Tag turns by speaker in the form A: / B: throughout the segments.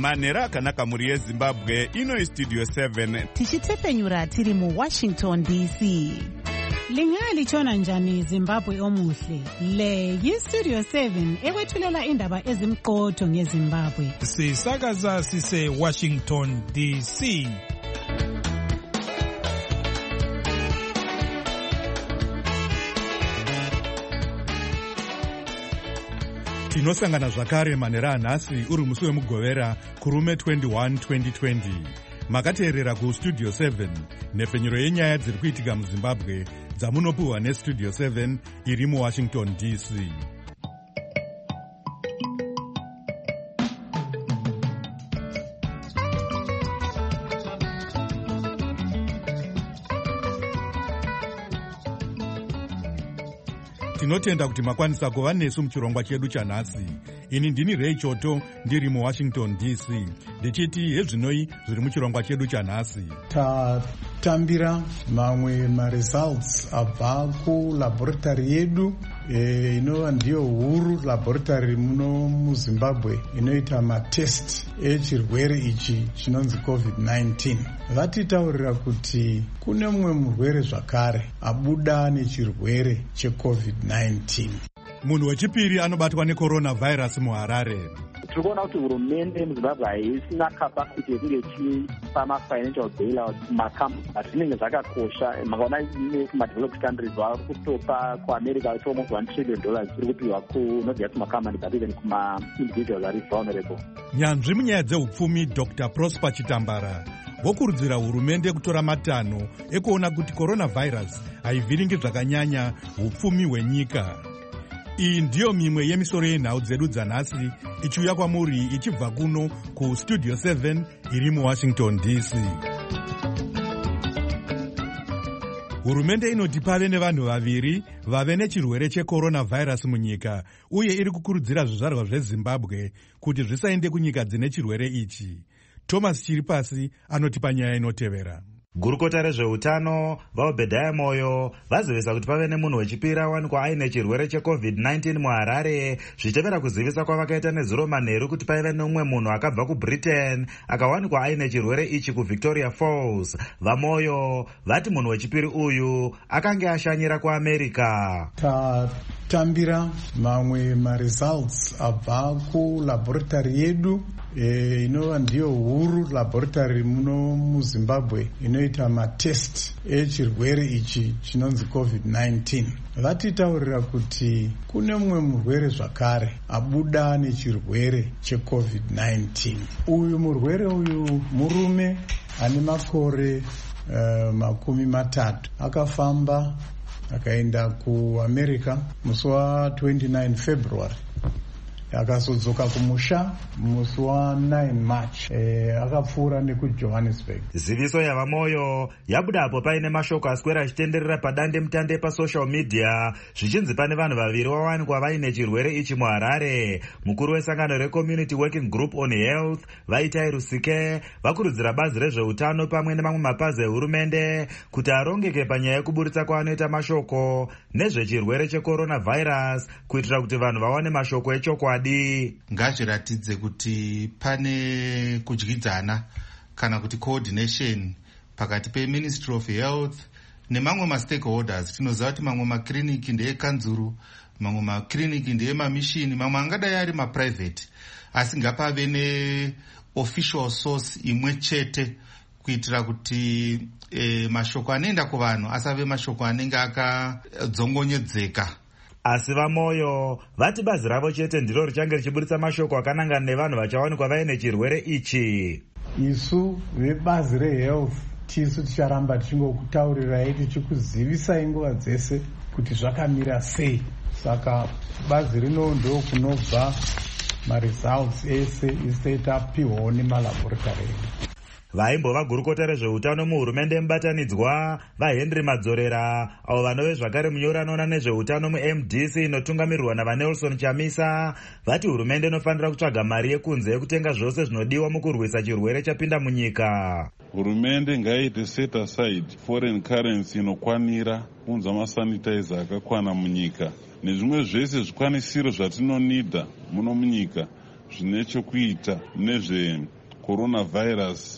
A: manhero akanaka mhuri yezimbabwe. Ino Studio 7
B: tichitepfenyura tiri muWashington DC.
C: Lingalitshona njani Zimbabwe omuhle? Le yiStudio 7 ekwethulela indaba ezimqotho ngeZimbabwe.
D: Sisakaza sise Washington DC.
E: Tinosangana zvakare manhero anhasi uri musi wemugovera kurume 21 2020. Makateerera kuStudio 7 nhefenyuro yenyaya dziri kuitika muZimbabwe dzamunopiwa neStudio 7 iri muWashington DC. Tinotenda kuti makwanisa kuva nesu muchirongwa chedu chanhasi. Ini ndini Ray Choto ndiri muWashington DC. Ndichiti hezvinoi zviri muchirongwa chedu chanhasi.
F: Tatambira mamwe results abva kulaboratory yedu inova ndiyo huru laboratory muno muZimbabwe inoita matest echirwere ichi chinonzi COVID-19. Vatitaurira kuti kune mumwe murwere zvakare abuda nechirwere cheCovid-19.
E: Munhu wechipiri anobatwa necoronavirus muHarare.
G: Tirikuona kuti hurumende muZimbabwe haisina capacity yekunge ichipa mafinancial bailout kumakambani. Zvinenge zvakakosha. Makaona kumadeveloped countries vari kutopa kuAmerica almost $1 trillion ziri kupiwa kunobva kumakambani but even kuma-individuals ari vulnerable.
E: Nyanzvi munyaya dzeupfumi Dr. Prosper Chitambara vokurudzira hurumende kutora matanho ekuona kuti coronavirus haivhiringi zvakanyanya upfumi hwenyika. Iyi ndiyo mimwe yemisoro yenhau dzedu dzanhasi ichiuya kwamuri ichibva kuno kuStudio 7 iri muWashington DC. Hurumende inoti pave nevanhu vaviri vave nechirwere checoronavirus munyika uye iri kukurudzira zvizvarwa zveZimbabwe kuti zvisaende kunyika dzine chirwere ichi. Thomas Chiripasi anotipa nyaya inotevera.
H: Gurukota rezveutano vaObhedhaya Moyo vazivisa kuti pave nemunhu wechipiri awanikwa aine chirwere cheCovid-19 muHarare, zvichipera kuzivisa kwavakaita nezuro manheru kuti paive nomumwe munhu akabva kuBritain akawanikwa aine chirwere ichi kuVictoria Falls. VaMoyo vati munhu wechipiri uyu akange ashanyira kuAmerica.
F: Tatambira mamwe results abva kulaboratory yedu inova ndiyo huru laboratory muno muZimbabwe inoita matest echirwere ichi chinonzi COVID-19. Vatitaurira kuti kune mumwe murwere zvakare abuda nechirwere cheCovid-19. Uyu murwere uyu murume ane makore 30 akafamba akaenda kuAmerica musi wa29 February akazodzoka kumusha musi wa9 March akapfuura nekuJohannesburg.
H: Ziviso yavaMoyo yabuda apo paine mashoko aswera achitenderera padande mutande pasocial media zvichinzi pane vanhu vaviri vawanikwa vaine chirwere ichi muHarare. Mukuru wesangano reCommunity Working Group on Health Vaitai Rusike vakurudzira bazi rezveutano pamwe nemamwe mapazi ehurumende kuti arongeke panyaya yekuburitsa kwaanoita mashoko nezvechirwere checoronavirus kuitira kuti vanhu vawane mashoko echokwadi.
I: Ngazviratidze kuti pane kudyidzana kana kuti coordination pakati peMinistry of Health nemamwe mastakeholders. Tinoziva kuti mamwe makliniki ndeekanzuru, mamwe makliniki ndeemamishini, mamwe angadai ari maprivate, asi ngapave neofficial source imwe chete kuitira kuti mashoko anoenda kuvanhu asave mashoko anenge akadzongonyedzeka.
H: Asi vaMoyo vati bazi ravo chete ndiro richange richiburitsa mashoko akanangana nevanhu vachawanikwa vaine chirwere ichi.
F: Isu vebazi rehealth tisu ticharamba tichingokutaurirai tichikuzivisai nguva dzese kuti zvakamira sei. Saka bazi rino ndo kunobva maresults ese isati tapiwawo nemalaboratory.
H: Vaimbova gurukota rezveutano muhurumende mubatanidzwa vaHenry Madzorera avo vanove zvakare munyori anoona nezveutano muMDC inotungamirirwa navaNelson Chamisa vati hurumende inofanira kutsvaga mari yekunze yekutenga zvose zvinodiwa mukurwisa chirwere chapinda munyika.
J: Hurumende ngaiite set aside foreign currency inokwanira kunza masanitizer akakwana munyika nezvimwe zvese zvikwanisiro zvatinonida muno munyika zvine chekuita nezvecoronavirus.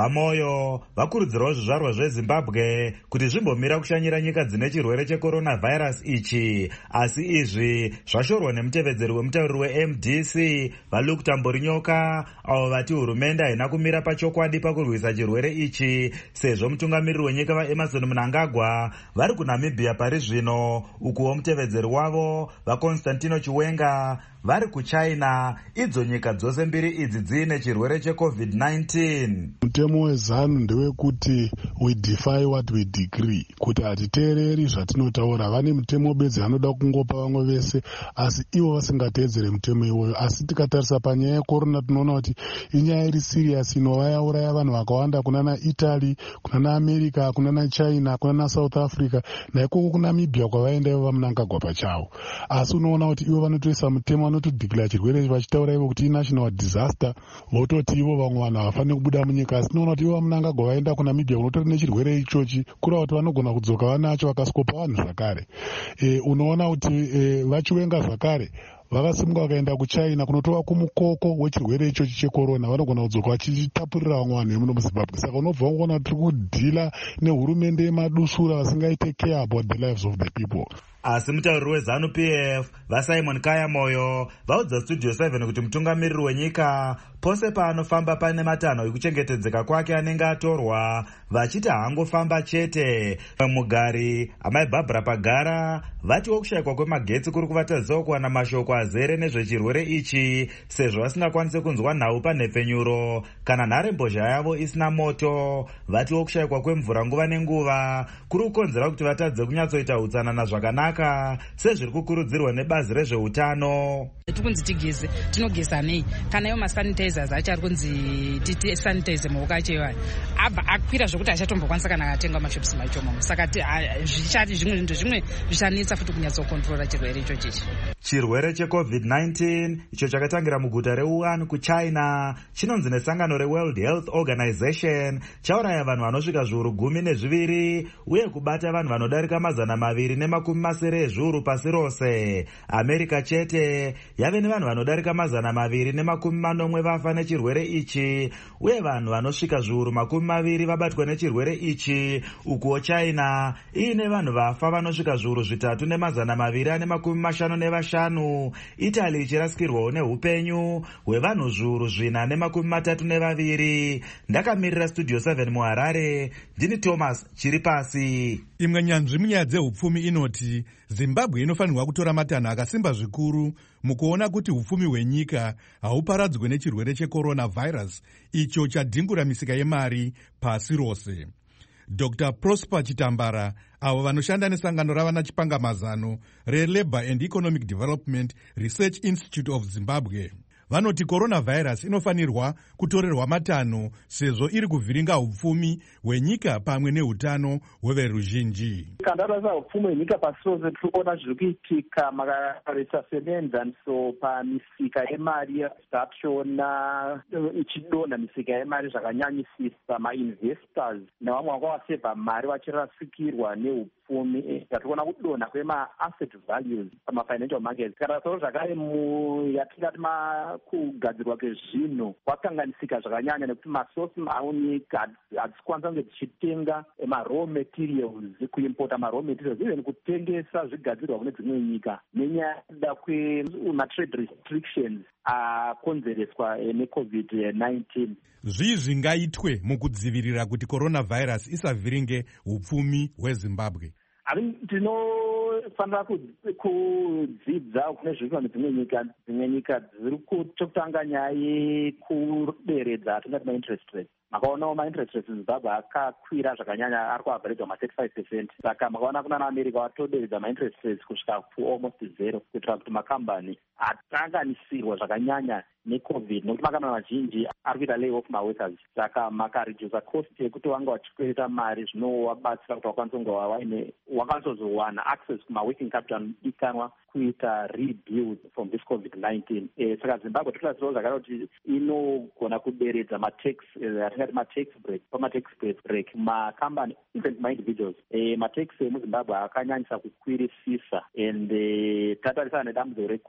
H: Vamoyo vakurudzirawo zvizvarwa zveZimbabwe kuti zvimbomira kushanyira nyika dzine chirwere checoronavirus ichi, asi izvi zvashorwa nemutevedzeri wemutauriri weMDC vaLuke Tamborinyoka, avo vati hurumende haina kumira pachokwadi pakurwisa chirwere ichi, sezvo mutungamiriri wenyika vaEmerson Mnangagwa vari kuNamibia pari zvino, ukuwo mutevedzeri wavo vaConstantino Chiwenga vari kuChina, idzo nyika dzose mbiri idzi dziine chirwere cheCovid-19.
K: Mutemo wezanu ndewekuti we defy what we decree, kuti hatiteereri zvatinotaura. Vane mutemo bedzi vanoda kungopa vamwe vese, asi ivo vasingateedzere mutemo iwoyo. Asi tikatarisa panyaya yekorona tinoona kuti inyaya iri serious inova yauraya vanhu vakawanda, kunana Italy, kunana America, kunana China, kunana South Africa, naikoko kuNamibia kwavaenda ivo vaMnangagwa pachavo. Asi unoona kuti ivo vanotoisa mutemo, vanotodhikira chirwere vachitaura ivo kuti national disaster, vototi ivo vamwe vanhu havafaniri kubuda munyika. Asi tinoona kuti ivo vaMnangagwa vaenda kuNamibia kunotori nechirwere ichochi, kureva kuti vanogona kudzoka vanacho vakasikopa vanhu zvakare. Unoona kuti vaChiwenga zvakare vakasimuka vakaenda kuChina kunotova kumukoko wechirwere ichochi chekorona, vanogona kudzoka vachitapurira vamwe vanhu vemuno muZimbabwe. Saka unobva kuona tiri kudhila nehurumende yemadusura vasingaite care about the lives of the people.
H: Asi mutauriri weZANU-PF vaSimon Kayamoyo vaudza Studio 7 kuti mutungamiriri wenyika pose paanofamba pane matanho ekuchengetedzeka kwake anenge atorwa, vachiti haangofamba chete. Mugari amai Barbara Pagara vatiwo kushayikwa kwemagetsi kuri kuvatadzawo kuwana mashoko azere nezvechirwere ichi, sezvo vasingakwanisi kunzwa nhau panhepfenyuro kana nharembozha yavo isina moto. Vatiwo kushayikwa kwemvura nguva nenguva kuri kukonzera kuti vatadze kunyatsoita utsanana zvakanaka sezviri kukurudzirwa nebazi rezveutano.
L: Tikunzi tigeze, tinogeza nei? Kana iwo masanitizers acho ari kunzi titi sanitize maoko acho iwayo abva akwira zvokuti achatombokwanisa kana akatenga mashopisi machomo. Saka zvichati zvimwe zvichanetsa futi kunyatsokontrola chirwere ichochi.
H: Chirwere cheCovid-19 icho chakatangira muguta reWuhan kuChina chinonzi nesangano reWorld Health Organization chauraya vanhu vanosvika zviuru 12 uye kubata vanhu vanodarika 270 ezviuru pasi rose. America chete yave nevanhu vanodarika 240 vafa nechirwere ichi uye vanhu vanosvika zviuru 20 vabatwa nechirwere ichi, ukuwo China iine vanhu vafa vanosvika zviuru 3,255. Italy ichirasikirwawo neupenyu hwevanhu zviuru 432. Ndakamirira Studio 7 muHarare, ndini Thomas Chiripasi.
E: Imwe nyanzvi munyaya dzehupfumi inoti Zimbabwe inofanirwa kutora matanho akasimba zvikuru mukuona kuti hupfumi hwenyika hauparadzwe nechirwere checoronavirus icho chadhingura misika yemari pasi rose. Dr. Prosper Chitambara, avo vanoshanda nesangano ravana chipangamazano reLabour and Economic Development Research Institute of Zimbabwe, vanoti coronavirus inofanirwa kutorerwa matanho sezvo iri kuvhiringa hupfumi hwenyika pamwe neutano hweveruzhinji.
G: Kandarasa hupfumi hwenyika pasi rose tiri kuona zviri kuitika makatarisa semenzaniso pamisika yemari zvatona ichidonha misika yemari zvakanyanyisisa. Mainvestors nevamwe vakavasevha mari vachirasikirwa nehupfumi. Tikuona kudonha kwemaasset values pamafinancial markets. Kandarasa zvakare yatingati kugadzirwa kwezvinhu kwakanganisika zvakanyanya nekuti masosi maonyika hadzikwanisa kunge dzichitenga maraw materials, kuimpota maraw materials, even kutengesa zvigadzirwa kune dzimwe nyika nenyaya yekuda kwematrade restrictions akonzereswa neCovid-19.
E: Zvii zvingaitwe mukudzivirira kuti coronavirus isavhiringe hupfumi hweZimbabwe? Tinofanira
G: kudzidza kune zviri kuva nedzimwe nyika. Dzimwe nyika dziri kutotanga nyaya yekuderedza atingati mainterest rates. Makaonawo mainterest rates muZimbabwe akakwira zvakanyanya, ari kuavharedza 35%. Saka makaona kuna America vatoderedza mainterest rates kusvika almost 0 kuitira kuti makambani atanganisirwa zvakanyanya neCovid, nokuti makambani mazhinji ari kuita lay off maworkers. Saka makaredusa cost yekuti vanga vachikwereta mari zvinovabatsira kuti vakwanise kunge wakwanisa access kumaworking capital dikanwa kuita rebuild from this Covid-19. Saka Zimbabwe totarasirawo zvakare kuti inogona kuderedza matax break, pamatax break makambani even ma-individuals. Matax emuZimbabwe akanyanyisa kukwirisisa and tatarisana nedambudziko reCovid-19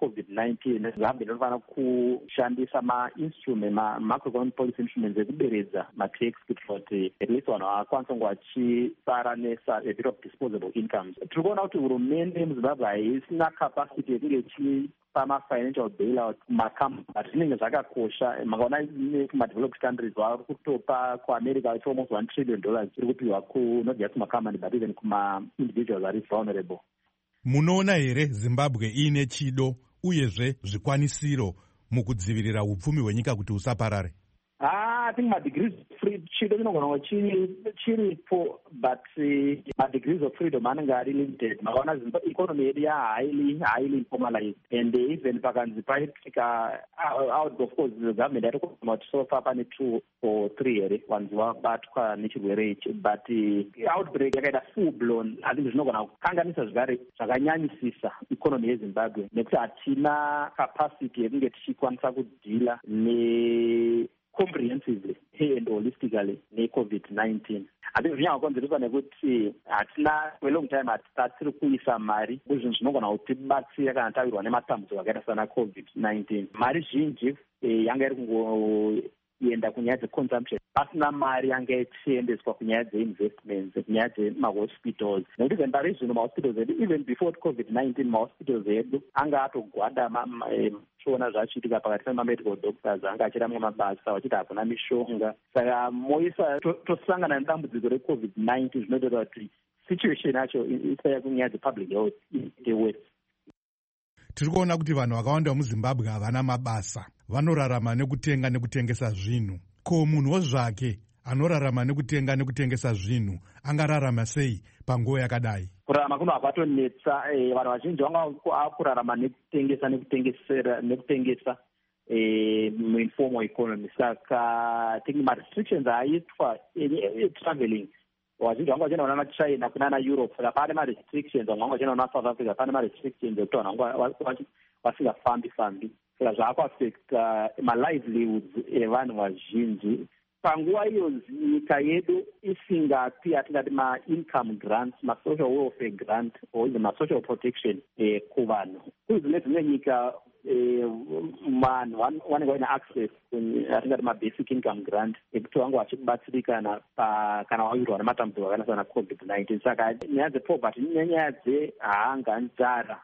G: COVID-19 zihambe ndinofanira kushandisa macroeconomic policy instruments ekuderedza matax kuti at least vanhu vakwanisa kunge vachisara a bit of disposable incomes. Tiri kuona kuti hurumende muZimbabwe haisina capacity yekunge ichipa ma-financial bailout kumacompany, but zvinenge zvakakosha. Makaona kuma-developed countries vari kutopa kuamerica it's almost $1 trillion iri kupiwa not just kumacompany but even kuma-individuals ari vulnerable.
E: Munoona here Zimbabwe iine chido uyezve zvikwanisiro mukudzivirira upfumi hwenyika kuti usaparare?
G: I think ma-degrees of freedom chido chinogona kunge chiripo, but ma-degrees of freedom anenge ari limited. Makaona economy yedu highly informalized, and even pakanzi paitika out, of course the government yari kuona kuti so far pane 2 or 3 here vanhu vabatwa nechirwere ichi, but outbreak yakaita full blown. I think zvinogona kukanganisa zvakare zvakanyanyisisa economy yeZimbabwe nekuti hatina capacity yekunge tichikwanisa kudhila comprehensively and holistically ne-COVID-19. I think zvinyanya kukonzereswa nekuti hatina for a long time hatisiri kuisa mari kuzvinhu zvinogona kutibatsira kana tavirwa nematambudziko akaita sana COVID-19. Mari zhinji yanga iri kungoenda kunyaya dzeconsumption, pasina mari yanga ichiendeswa kunyaya dzeinvestments, kunyaya dzemahospitals. Nekuti even pari zvino mahospitals edu, even before COVID-19, mahospitals edu anga atogwada shona zvachiitika pakati pemamedical doctors anga achiramba mabasa vachiti hakuna mishonga. Saka moisa tosangana nedambudziko reCOVID-19 zvinoita kuti situation yacho isaya kunyaya dzepublic health iite worse.
E: Tiri kuona kuti vanhu vakawanda vemuZimbabwe havana mabasa, vanorarama nekutenga nekutengesa zvinhu. Ko munhuwo zvake anorarama nekutenga nekutengesa zvinhu angararama sei panguva yakadai?
G: Kurarama kuno havatonetsa. Vanhu vazhinji vanga kurarama nekutengesa muinformal economy. Saka ma-restrictions aitwa traveling, vazhinji vanga vachienda kuna China kunana Europe. Saka pane ma-restrictions, vamwe vanga vachienda kuna South Africa, pane ma-restrictions ekuti vanhu vanga vasingafambi. Saka zvaakuaffecta ma-livelihoods evanhu vazhinji. Panguva iyo nyika yedu isingapi atingati ma-income grants, ma-social welfare grant or even ma-social protection kuvanhu. Kuzine dzimwe nyika vanhu vanenge vaine access atingati ma-basic income grant ekuti vange vachikubatsirikana kana wawirwa nematambudziko akaita sana COVID-19. Saka nyaya dzepoverty nenyaya dzehanga, nzara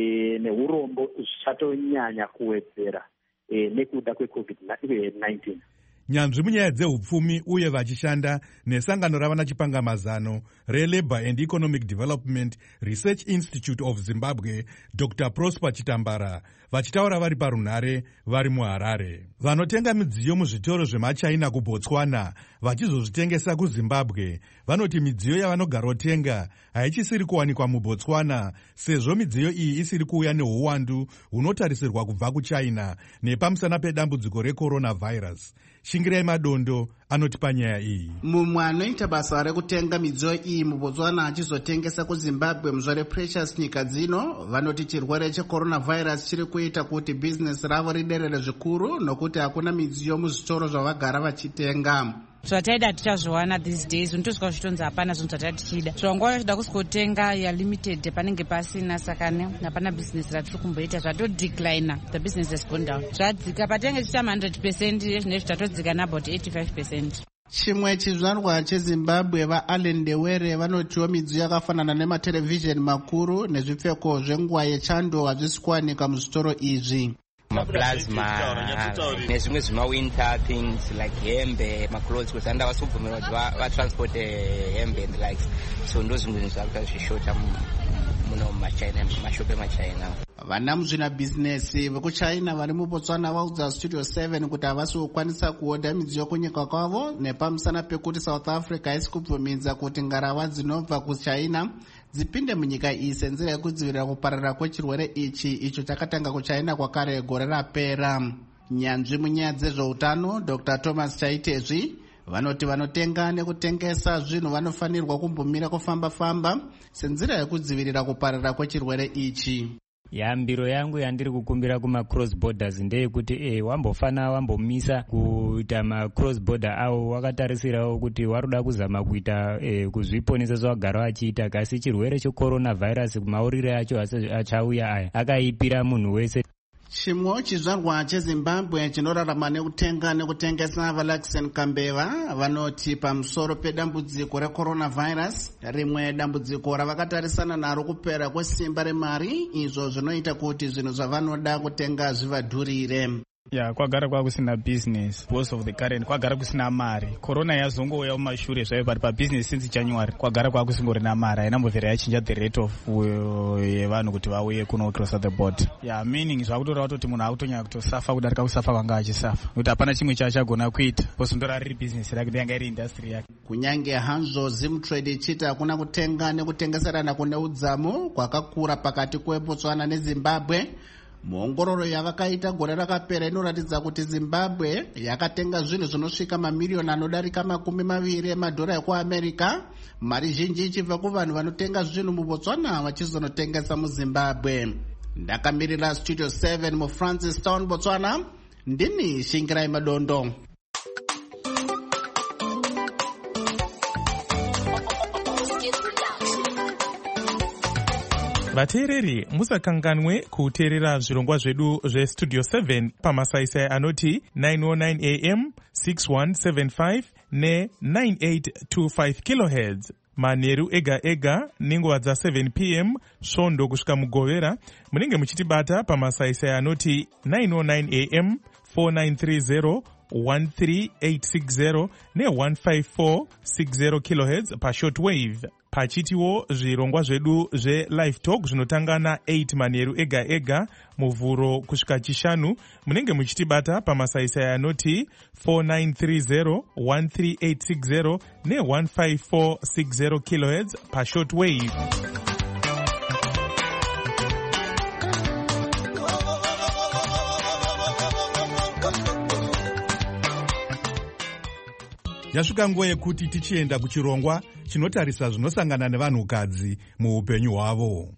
G: neurombo zvichatonyanya kuwedzera nekuda kweCOVID-19.
E: Nyanzvi munyaya dzehupfumi uye vachishanda nesangano ravana chipangamazano reLabour and Economic Development Research Institute of Zimbabwe, Dr. Prosper Chitambara, vachitaura vari parunhare vari muHarare. Vanotenga midziyo muzvitoro zvemaChina kuBotswana vachizozvitengesa kuZimbabwe vanoti midziyo yavanogara kutenga haichisiri kuwanikwa muBotswana sezvo midziyo iyi isiri kuuya neuwandu hunotarisirwa kubva kuChina nepamusana pedambudziko recoronavirus. Shingirai Madondo anoti panyaya iyi.
M: Mumwe anoita basa rekutenga midziyo iyi muBotswana achizotengesa kuZimbabwe muzvare Precious nyika dzino vanoti chirwere checoronavirus chiri kuita kuti business ravo riderere zvikuru nokuti hakuna midziyo muzvitoro zvavagara vachitenga.
L: Zvataida tichazviwana these days unotosvika zvitonzi hapana zvinhu zvatati tichida. Zvangwa tichida kusikotenga ya limited panenge pasina, saka hapana business ratiri kumboita, zvatodecline, the business has gone down. Zvadzika patenge tichita 100% zvinezvi zvatodzika nabout 85%.
M: Chimwe chizvarwa cheZimbabwe vaAllen Ndewere vanotiwo midziyo yakafanana nematelevision makuru nezvipfeko zvenguva yechando hazvisi kuwanika muzvitoro izvi.
N: Maplasma nezvimwe zvimawinter things like hembe, maclothes, kuti anda vasubvumirwa kuti vatransporte hembe and the likes. So ndo zvimwe zvakuita zvishota muno muMachina, mashopu eMachina.
M: Vana muzvina bhizinesi vekuChina vari muBotswana vaudza Studio 7 kuti havasi kukwanisa kuhodha midziyo kunyika kwavo nepamusana pekuti South Africa haisi kubvumidza kuti ngarava dzinobva kuChina dzipinde munyika iyi senzira yekudzivirira kupararira kwechirwere ichi icho chakatanga kuChina kwakare gore rapera. Nyanzvi munyaya dzezveutano Dr. Thomas Chaitezvi vanoti vanotenga nekutengesa zvinhu vanofanirwa kumbomira kufamba-famba senzira yekudzivirira kupararira kwechirwere ichi.
O: Mbiro yangu yandiri kukumbira kuma-cross borders ndeyekuti wambofana wambomisa kuita ma-cross border awo wakatarisirawo kuti waruda kuzama kuita kuzviponesa zvawagara wachiita, kasi chirwere checoronavirus maurire acho achauya aya akaipira munhu wese.
M: chimwe chizvarwa chezimbabwe chinorarama nekutenga nekutengesa valaxen kambeva vanoti pamusoro pedambudziko recoronavirus, rimwe dambudziko ravakatarisana naro kupera kwesimba remari, izvo zvinoita kuti zvinhu zvavanoda kutenga zvivadhurire.
P: kwagara kwakusina business because of the current, kwagara kusina mari. Corona yazongouya mumashure zvayo, but pabusiness since January kwagara kwakusingorina mari, hainambovhera yachinja the rate of yevanhu kuti vauye kuno cross the border. Meaning zvakutoreva kuti munhu akutonyanya kutosafa kudarika kusafa kwanga achisafa, nokuti hapana chimwe chachagona kuita because ndora riri business rake, ndanga iri industry yake.
M: Kunyange hanzvo Zimtrade ichiti hakuna kutenga nekutengeserana kune udzamu kwakakura pakati kweBotswana neZimbabwe, muongororo yavakaita gore rakapera inoratidza kuti Zimbabwe yakatenga zvinhu zvinosvika mamiliyoni anodarika 20 emadhora ekuAmerica, mari zhinji ichibva kuvanhu vanotenga zvinhu muBotswana vachizonotengesa muZimbabwe. Ndakamirira Studio 7 muFrancistown, Botswana, ndini Shingirai Madondo.
D: vateereri, musakanganwe kuteerera zvirongwa zvedu zvestudio 7 pamasaisai anoti 909 am 6175 ne9825 kilohertz manheru ega ega nenguva dza7 pm svondo kusvika mugovera. Munenge muchitibata pamasaisai anoti 909 am 4930 13860 ne15460 kilohertz pashortwave. Pachitiwo zvirongwa zvedu zve-live talk zvinotanga na8 manheru ega ega muvhuro kusvika chishanu. Munenge muchitibata pamasaisai anoti 4930 13860 ne15460 kilohertz pashortwave.
E: Yasvika nguva yekuti tichienda kuchirongwa chinotarisa zvinosangana nevanhukadzi muupenyu hwavo.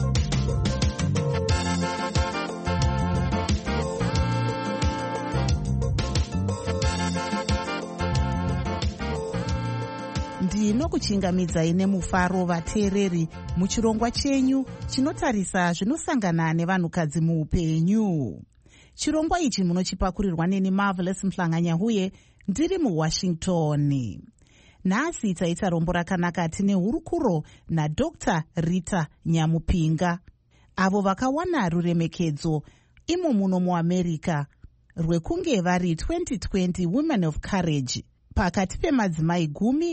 B: ndinokuchingamidzai nemufaro vateereri muchirongwa chenyu chinotarisa zvinosangana nevanhukadzi muupenyu. Chirongwa ichi munochipakurirwa neni Marvelous Mhlanganyahuye, ndiri muWashington. Nhasi taita rombo rakanaka tine hurukuro naDr. Rita Nyamupinga, avo vakawana ruremekedzo imo muno muAmerica rwekunge vari 2020 Women of Courage pakati pemadzimai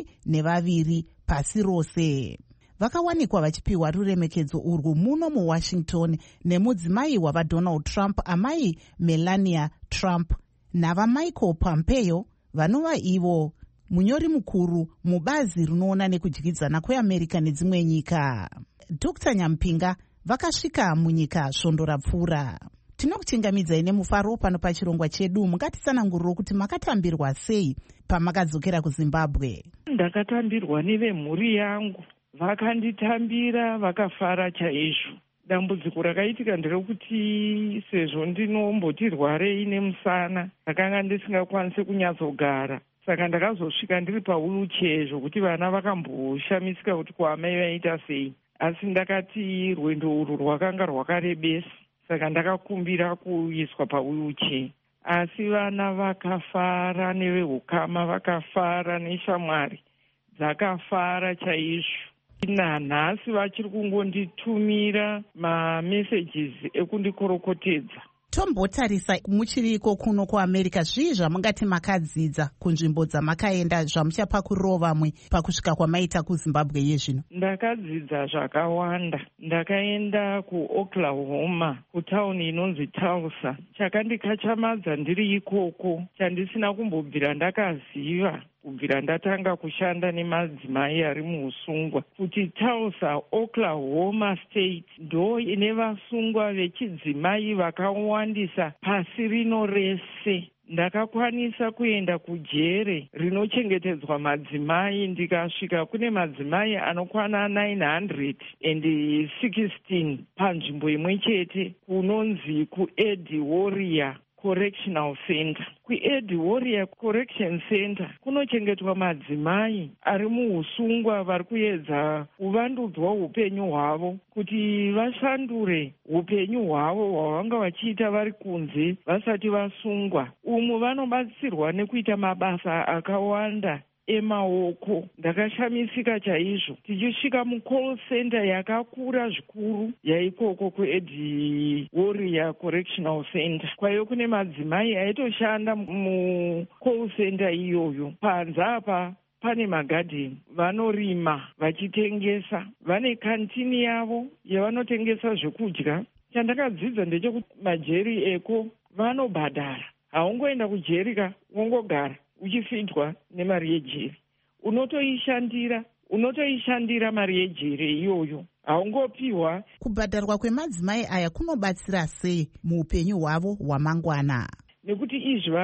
B: 12 pasi rose. Vakawanikwa vachipiwa ruremekedzo urwu muno muWashington nemudzimai wavaDonald Trump, amai Melania Trump, navaMichael Pompeo, vanova ivo munyori mukuru mubazi rinoona nekudyidzana kweAmerica nedzimwe nyika. Dr. Nyamupinga vakasvika munyika svondo rapfuura. Tinokuchingamidzai nemufaro pano pachirongwa chedu. Mungatitsananguriro kuti makatambirwa sei pamakadzokera kuZimbabwe?
Q: Ndakatambirwa nevemhuri yangu, vakanditambira vakafara chaizvo. Dambudziko rakaitika nderekuti sezvo ndinomboti rwarei nemusana, ndakanga ndisingakwanisi kunyatsogara, saka ndakazosvika ndiri pawheelchair zvokuti vana vakamboshamisika kuti kuamai vaita sei. Asi ndakati rwendo urwu rwakanga rwakarebesa, saka ndakakumbira kuiswa pawheelchair. Asi vana vakafara, nevehukama vakafara, neshamwari dzakafara chaizvo. Nanhasi vachiri kungonditumira mamessages ekundikorokotedza.
B: Tombotarisa muchiriko kuno kuAmerica, zvii zvamungati makadzidza kunzvimbo dzamakaenda zvamuchapakuriro vamwe pakusvika kwamaita kuZimbabwe yezvino?
Q: Ndakadzidza zvakawanda. Ndakaenda kuOklahoma, kutauni inonzi Tulsa. Chakandikachamadza ndiri ikoko, chandisina kumbobvira ndakaziva kubvira ndatanga kushanda nemadzimai ari muusungwa, kuti Tulsa, Oklahoma State ndo ine vasungwa vechidzimai vakawandisa pasi rino rese. Ndakakwanisa kuenda kujere rinochengetedzwa madzimai, ndikasvika kune madzimai anokwana 916 panzvimbo imwe chete kunonzi kuEddy Warrior Correctional Center. Ed Warrior Correction Center kunochengetwa madzimai ari muusungwa vari kuedza kuvandudzwa upenyu hwavo kuti vashandure upenyu hwavo hwavanga vachiita vari kunze vasati vasungwa. Umu vanobatsirwa nekuita mabasa akawanda emaoko. Ndakashamisika chaizvo tichisvika mucall center yakakura zvikuru yaikoko kuEd Warrior Correctional Center. Kwayo kune madzimai aitoshanda mucall center iyoyo. Panze apa pane magadheni, vanorima vachitengesa, vane kantini yavo yavanotengesa zvekudya. Chandakadzidza ndechekuti majeri eko vanobhadhara. Haungoenda kujerika wongogara uchifidwa nemari yejeri. Unotoishandira mari yejeri iyoyo. Haungopiwa.
B: Kubhadharwa kwemadzimai aya kunobatsira sei muupenyu hwavo hwamangwana? Nekuti
Q: izvi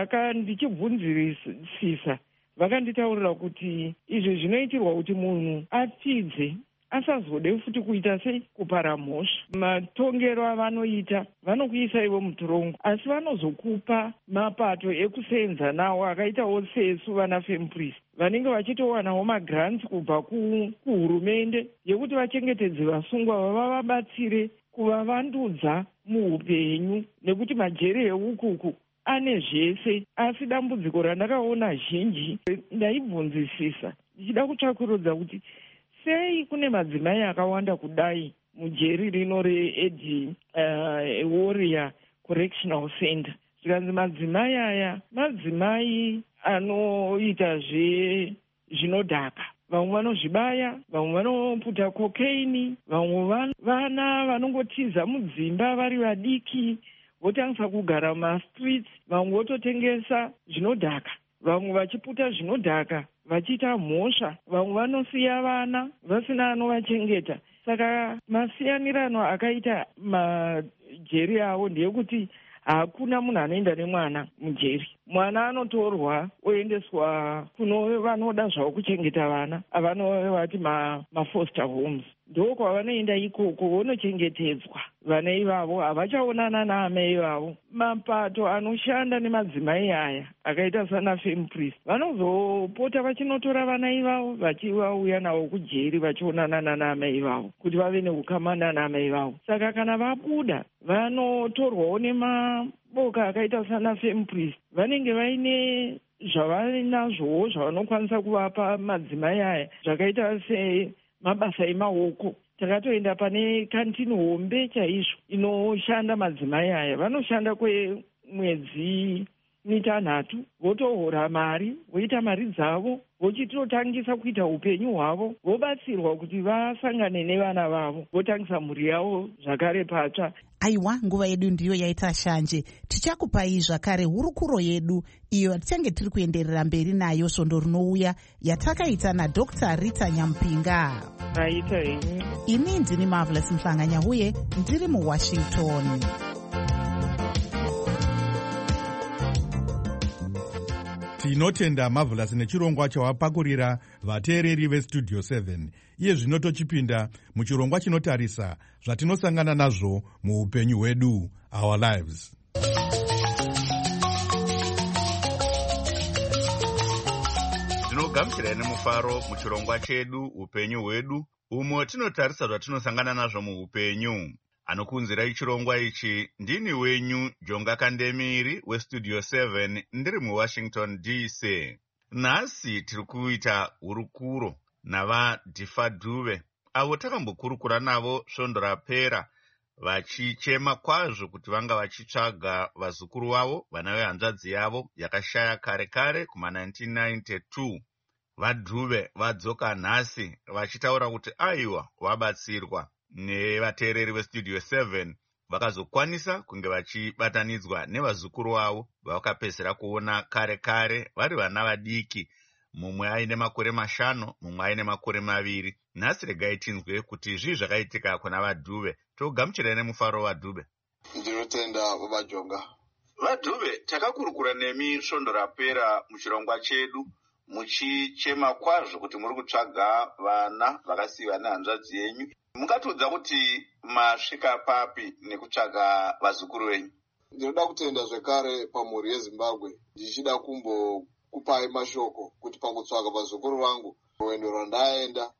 Q: ndichibvunzirisisa vakanditaurira kuti izvi zvinoitirwa kuti munhu atidze asazode futi kuita sei kupara mhosva. Matongero avanoita vanokuisa ivo mutorongo, asi vanozokupa mapato ekusenza nawo akaitawo sesu vana FEMPRIS vanenge vachitowanawo magrants kubva kuhurumende yekuti vachengetedze vasungwa vavabatsire kuvavandudza muupenyu, nekuti majeri eukuku ane zvese. Asi dambudziko randakaona zhinji ndaibvunzisisa ndichida kutsvakurudza kuti sei kune madzimai akawanda kudai mujeri rino reEd Warrior Correctional Center. Zvikanzi madzimai aya madzimai anoita zvinodhaka. Vamwe vanozvibaya, vamwe vanoputa kokaini, vamwe vana vanongotiza mudzimba vari vadiki votangisa kugara mumastreets, vamwe vototengesa zvinodhaka, vamwe vachiputa zvinodhaka vachiita mhosva, vamwe vanosiya vana vasina anovachengeta. Saka masiyanirano akaita majeri avo ndeyekuti hakuna munhu anoenda nemwana mujeri. Mwana anotorwa oendeswa kuno vanoda zvavo kuchengeta vana avanovati mafoster homes. Ndo kwavanoenda ikoko vonochengetedzwa. Vana ivavo havachaonana naamai vavo. Mapato anoshanda nemadzimai aya akaita sana FEMPRIS vanozopota vachinotora vana ivavo vachivauya navo kujeri vachionana naamai vavo kuti vave neukamana naamai vavo. Saka kana vabuda vanotorwawo nemaboka akaita sana FEMPRIS. Vanenge vaine zvavanazvowo zvavanokwanisa kuvapa madzimai aya zvakaita semabasa emaoko. Takatoenda pane kantini hombe chaizvo inoshanda madzimai aya. Vanoshanda kwemwedzi mitanhatu votohora mari, voita mari dzavo, vochitotangisa kuita upenyu hwavo, vobatsirwa kuti vasangane nevana vavo, votangisa mhuri yavo zvakare patsva.
B: Aiwa, nguva yedu ndiyo yaita shanje. Tichakupai zvakare hurukuro yedu iyo tichange tiri kuenderera mberi nayo svondo rinouya yatakaita naDr. Rita Nyampinga.
Q: Raita henyu.
B: Ini ndini Marvelous Mhlanga-Nyahuye ndiri muWashington.
E: Tinotenda Marvelous nechirongwa chawapakurira vateereri veStudio 7. Iye zvino tochipinda muchirongwa chinotarisa zvatinosangana nazvo muupenyu hwedu, our lives.
A: Tinogamuchira nemufaro muchirongwa chedu upenyu hwedu, umo tinotarisa zvatinosangana nazvo muupenyu. Anokunzirai chirongwa ichi ndini wenyu Jonga Kandemiri weStudio 7 ndiri muWashington DC. Nhasi tiri kuita hurukuro navaDhifa Dube avo takambokurukura navo svondo rapera vachichema kwazvo kuti vanga vachitsvaga vazukuru vavo vana vehanzvadzi yavo yakashaya kare kare kuma1992. VaDhube vadzoka nhasi vachitaura kuti aiwa vabatsirwa nevateereri veStudio 7 vakazokwanisa kunge vachibatanidzwa nevazukuru vavo vavakapedzera kuona kare kare vari vana vadiki, mumwe aine makore 5, mumwe aine makore 2. Nhasi regai tinzwe kuti zvii zvakaitika kuna vaDhube. Togamuchirai nemufaro vaDhube.
R: Ndinotenda baba Jonga.
A: VaDhube, takakurukura nemi svondo rapera muchirongwa chedu muchichema kwazvo kuti muri kutsvaga vana vakasiyiwa nehanzvadzi yenyu. Mungatiudza kuti masvika papi nekutsvaga vazukuru venyu?
R: ndinoda kutenda zvekare pamhuri yezimbabwe ndichida kumbokupai mashoko kuti pangutsvaga vazukuru vangu rwendo rwandaenda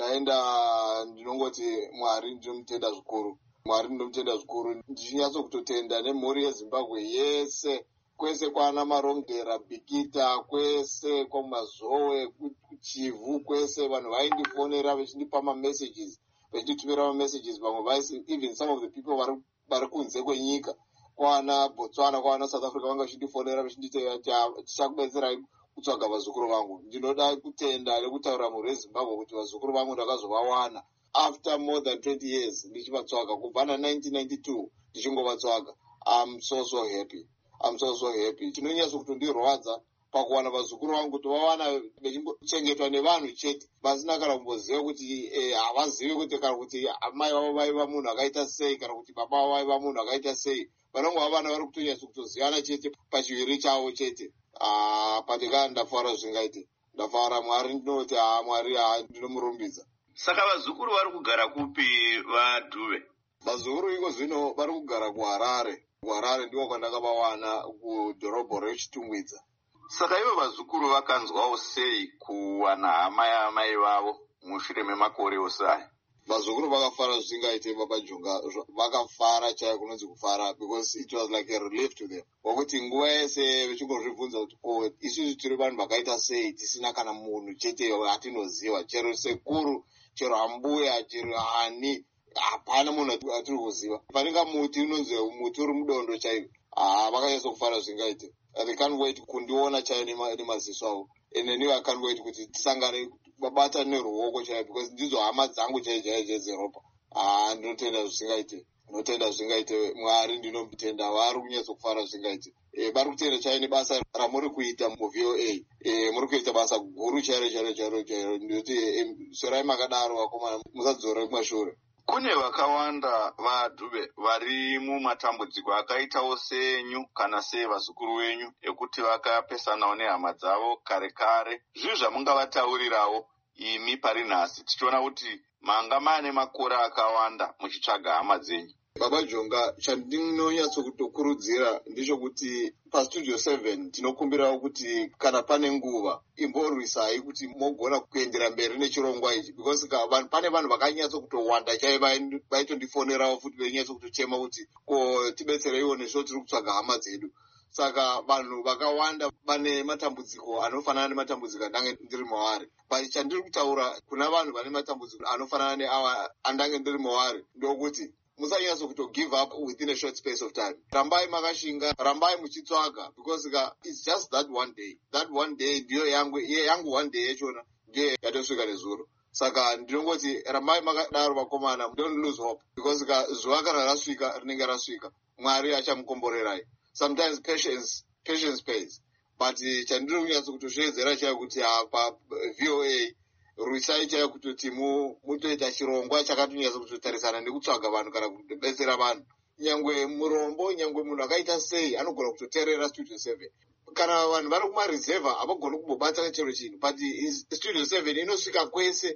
R: ndinongoti Mwari ndinomutenda zvikuru. Mwari ndinomutenda zvikuru. Ndichinyatsokutoenda nemhuri yezimbabwe yese, kwese kwana Marongera, Bikita, kwese kwamazowe, kuchivhu, kwese vanhu vaindifonera vechindipa mamessages, vechinditumira mamessages. Vamwe vaisi even some of the people vari kunze kwenyika, kwana Botswana, kwana South Africa, vanga vechindifonera vechinditeva tichakubetserai kutsvaga vazukuru vangu. Ndinoda kutenda nekutaura mhuri yezimbabwe kuti vazukuru vangu ndakazovawana after more than 20 years ndichivatsvaga kubva na1992 ndichingovatsvaga. I'm so happy. I'm so happy. Chinonyatso kutondirwadza pakuwana vazukuru vangu kuti vawana vechimbochengetwa nevanhu chete vasina kana kumboziva kuti havazivi kuti kana kuti amai vavo vaiva munhu akaita sei kana kuti baba vavo vaiva munhu akaita sei. Vanonga vavana vari kutonyatso kutozivana chete pachiviri chavo chete. Patika ndafara zvingaite. Ndafara Mwari ndinoti Mwari ndinomurumbidza.
A: Saka vazukuru vari kugara kupi vaDhuve?
R: Vazukuru iko zvino vari kugara kuHarare. kuHarare ndiko kwandakavawana kudhorobha reChitungwiza.
A: Saka ivo vazukuru vakanzwawo sei kuwana hama yaamai vavo mushure memakore osaya?
R: Vazukuru vakafara zvisingaite Baba Jonga, vakafara chaivo kunonzi kufara, because it was like a relief to them. Wakuti nguva yese vechingozvibvunza kuti isusu tiri vanhu vakaita sei tisina kana munhu chete atinoziva, chero sekuru, chero ambuya, chero hani, hapana munhu atiri kuziva. Panenge muti unonzi muti uri mudondo chaivo. Vakanyatso kufara zvisingaite. They can't wait kundiona chaivo nemaziso avo. And then I can't wait kuti tisangane babata neruoko chaivo, because ndidzo hama dzangu chaivo dzeropa. Ndinotenda zvisingaite. Ndinotenda zvisingaite. Mwari ndinomutenda, vari kunyatso kufara zvisingaite. Vari kutenda chaivo nebasa ramuri kuita muVOA. Muri kuita basa guru chairo. Ndinoti serai makadaro vakomana musadzorere kumashure.
A: Kune vakawanda vaDhuve vari mumatambudziko akaitawo senyu kana sevazukuru venyu ekuti vakapesanawo nehama dzavo kare. Zvinhu zvamungavataurirawo imi pari nhasi tichiona kuti manga maane makore akawanda muchitsvaga hama dzenyu?
R: Baba Jonga, chandinonyatso kutokurudzira ndichokuti paStudio 7 tinokumbirawo kuti kana pane nguva imborwisai kuti mogona kuendera mberi nechirongwa ichi, because pane vanhu vakanyatso kutowanda chaivo vaitondifonerawo futi veinyatso kutotema kuti tibetsereiwo nezvo tiri kutsvaga hama dzedu. Saka vanhu vakawanda vane matambudziko anofanana nematambudziko andange ndiri mavari. But chandiri kutaura kuna vanhu vane matambudziko anofanana neawa andange ndiri mavari ndokuti musanyatso kuto give up within a short space of time. Rambai makashinga, rambai muchitsvaga, because it's just that one day. That one day ndiyo yangu one day yachona ndiyo yatosvika nezuro. Saka ndinongoti rambai makadaro vakomana, don't lose hope, because zuva kana rasvika rinenge rasvika. Mwari achamukomborerai. Sometimes patience pays. But chandiri kunyatso kutosvedzera chaivo kuti pa VOA rwisai chaivo kutoti mutoita chirongwa chakatonyatso kutotarisana nekutsvaga vanhu kana kutobetsera vanhu. Nyangwe murombo, nyangwe munhu akaita sei anogona kutoteerera Studio 7. Kana vanhu vari kumarizevha havagoni kumbobata chero chinhu, but Studio 7 inosvika kwese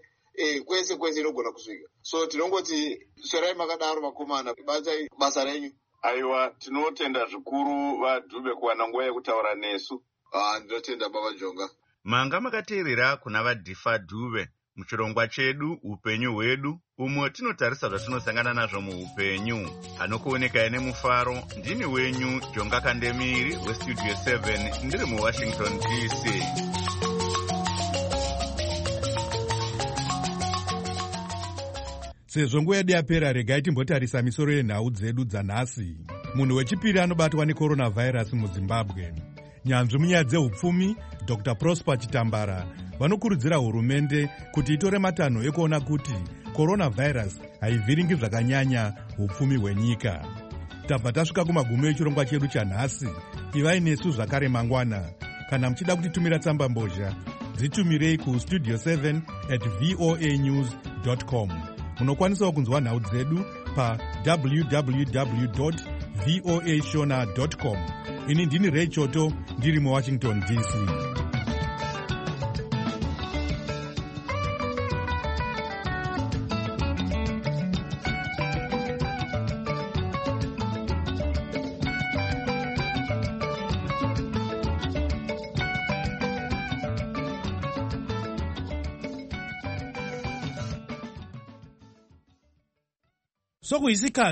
R: inogona kusvika. So tinongoti sverai makadaro vakomana, batai basa renyu.
A: Aiwa, tinotenda zvikuru vaDhuve kuwana nguva yekutaura nesu.
R: Ndinotenda Baba Jonga.
A: Manga makateerera kuna vaDhifa Dhuve muchirongwa chedu upenyu hwedu, umwe tinotarisa zvatinosangana nazvo muupenyu. Anokuonekai nemufaro ndini wenyu Jonga Kandemiri weStudio 7 ndiri muWashington DC.
E: Sezvo nguva yedu yapera, regai timbotarisa misoro yenhau dzedu dzanhasi. Munhu wechipiri anobatwa nekoronavhairasi muZimbabwe. Nyanzvi munyaya dzeupfumi Dr. Prosper Chitambara vanokurudzira hurumende kuti itore matanho ekuona kuti koronavhairasi haivhiringi zvakanyanya upfumi hwenyika. Tabva tasvika kumagumo echirongwa chedu chanhasi. Ivai nesu zvakare mangwana. Kana muchida kutitumira tsamba mbozha, dzitumirei kustudio7@voanews.com. Munokwanisawo kunzwa nhau dzedu pa www.voashona.com. Ini ndini Ray Choto, ndiri muWashington DC.
S: sokuyisikhathi